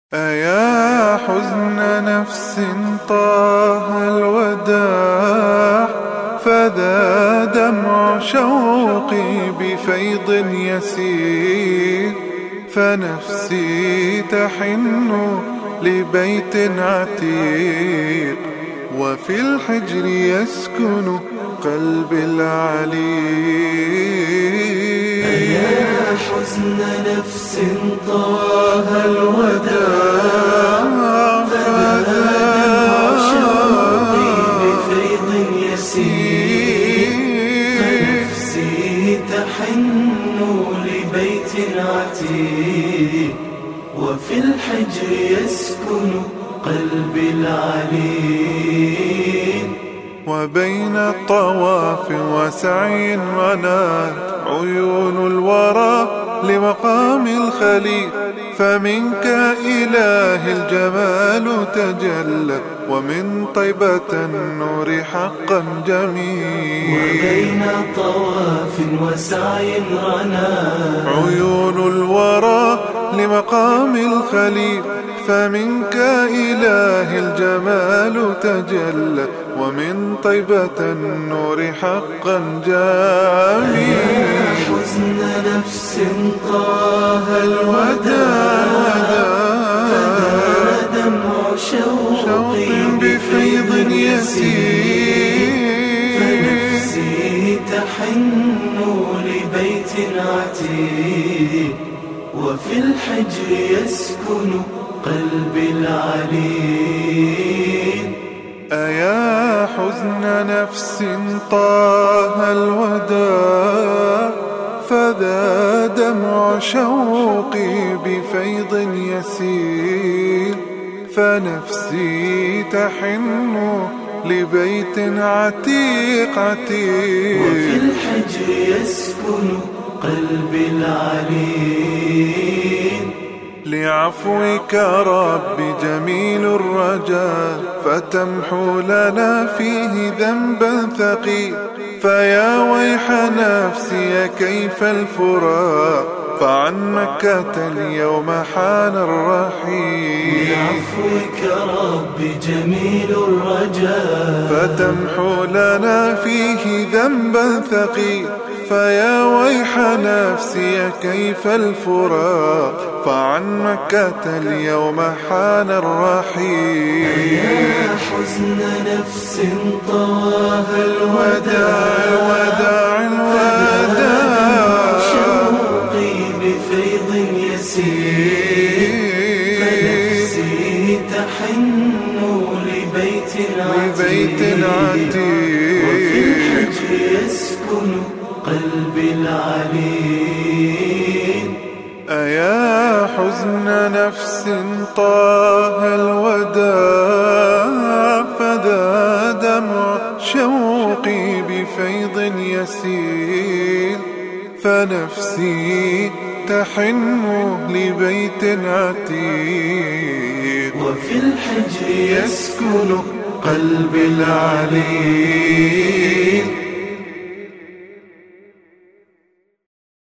أيا حزن نفس طه الوداع، فذا دمع شوقي بفيض يسير، فنفسي تحن لبيت عتيق، وفي الحجر يسكن قلبي العليل. أيا حزن نفس طه الوداع، فذا دمع شوقي بفيض يسير، فنفسي تحن لبيت عتيق، وفي الحجر يسكن قلبي العليل. وبين الطواف وسعي ونات عيون الورى لمقام الخليل، فمنك إله الجمال تجلى، ومن طيبة النور حقا جميل. وبين طواف وسعي ونات عيون الورى لمقام الخليل، فمنك إله الجمال تجلى، ومن طيبة النور حقا جميل. حزن نفس طه الوداع، فذا دمع شوقي بفيض يسير، فنفسي تحن لبيت عتيق، وفي الحجر يسكن قلبي العليل. أيا حزن نفس طه الوداع، فذا دمع شوقي بفيض يسير، فنفسي تحن لبيت عتيق عتيق، وفي الحجر يسكن قلبي العليل. لعفوك رب جميل الرجاء، فتمحو لنا فيه ذنبا ثقيل، فيا ويح نفسي كيف الفراق، فعن مكة اليوم حان الرحيل. لعفوك رب جميل الرجاء، فتمحو لنا فيه ذنبا ثقيل، فيا ويح نفسي كيف الفراق، فعن مكة اليوم حان الرحيل. يا حزن نفس طه الوداع، شوقي بفيض يسير، فنفسي تحن لبيت عتيق، وفي الحجر يسكن قلبي العليل. أيا حزن نفس طه الوداع، فذا دمع شوقي بفيض يسير، فنفسي تحن لبيت عتيق، وفي الحجر يسكن قلبي العليل.